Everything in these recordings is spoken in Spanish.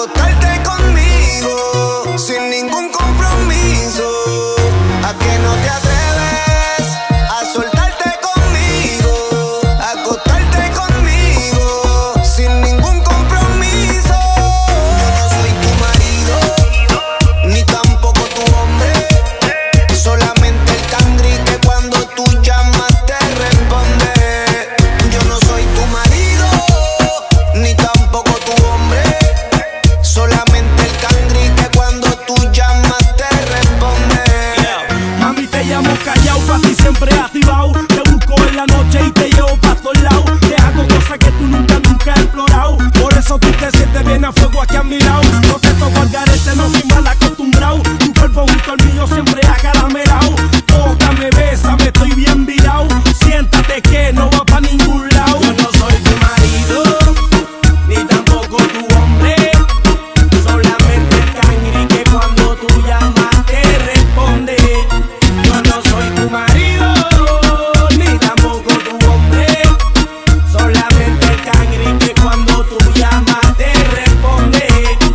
acostarte conmigo sin ningún compromiso. ¿A que no te atreves a soltarte conmigo? Acostarte conmigo sin ningún compromiso. Yo no soy tu marido, ni tampoco tu hombre. Solamente el cangri que cuando tú llamas te responde. Yo no soy tu marido, ni tampoco tu hombre. Solamente el cangri que cuando tú llamas te responde. Mami, te llamo callao, pa' ti siempre activado. Te busco en la noche y te llevo pa' todos lados. Te hago cosas que tú nunca has explorado. Por eso tú te sientes bien a fuego aquí a mi lado. No te toco al garete, no soy mal acostumbrado. Tu cuerpo junto al mío siempre acaramelao. Tócame, bésame, estoy bien virado. Siéntate que no va pa' ningún lado. Yo no soy tu marido, ni tampoco tu hombre. Solamente el cangri que cuando tú llamas te responde. Yo no soy tu marido, ni tampoco tu hombre. Solamente el cangri que cuando tú llamas te responde.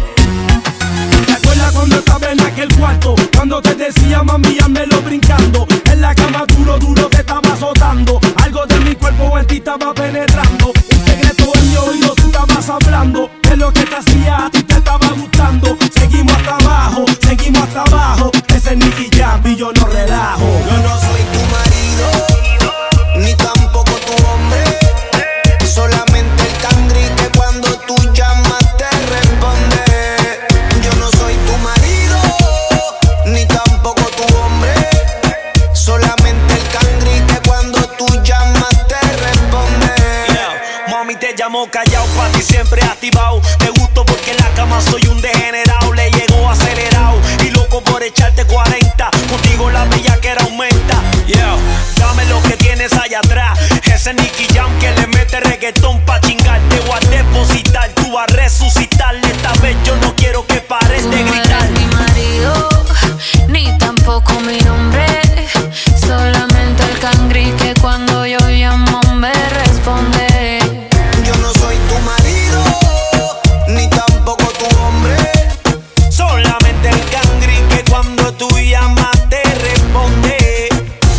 ¿Te acuerdas cuando estaba en aquel cuarto? Cuando te decía mami, házmelo brincando. En la cama duro, duro te estaba azotando. Algo de mi cuerpo en ti estaba penetrando. Un secreto en mi oído tú estabas hablando. De lo que te hacía a ti te estaba gustando. Seguimos hasta abajo, seguimos hasta abajo. Ese es Nicky Jam y yo no relajo. Yo no soy tu marido, ni tampoco tu hombre. Solamente el cangri que cuando tú llamas te responde. Yo no soy tu marido, ni tampoco tu hombre. Solamente el cangri que cuando tú llamas te responde. Mami, te llamo callao, pa' ti siempre activado. Te gusto porque en la cama soy un degenerado. Le llego acelerado y loco por echarte 40. Contigo la bellaquera aumenta. Dame lo que tienes allá atrás. Ese Nicky Jam que le mete reggaetón pa' chingar. Te voy a depositar, tú vas a resucitar. Esta vez yo no quiero que pares de gritar. No eres mi marido, ni tampoco mi nombre. Solamente el cangri que cuando yo llamo me responde. Yo no soy tu marido, ni tampoco tu hombre. Solamente el cangri que cuando tú llamas te responde.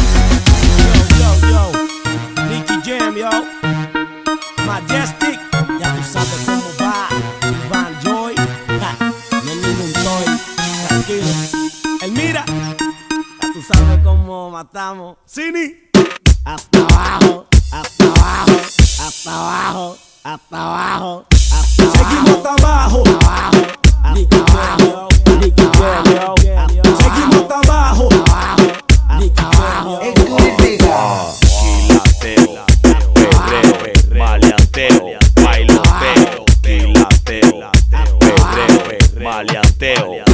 Yo, Nicky Jam, yo. Majestic, ya tú sabes cómo va. Van Joy, no hay ningún toy. Tranquilo. El mira, ya tú sabes cómo matamos. Cini, hasta abajo, hasta abajo, hasta abajo, hasta abajo, hasta abajo. Seguimos hasta abajo, Nicky Jam, yo. Nicky Jam, yo. Seguimos hasta abajo, Nicky Jam, yo. Quilateo, perreo, maleanteo, bailoteo, quilateo, perreo, maleanteo.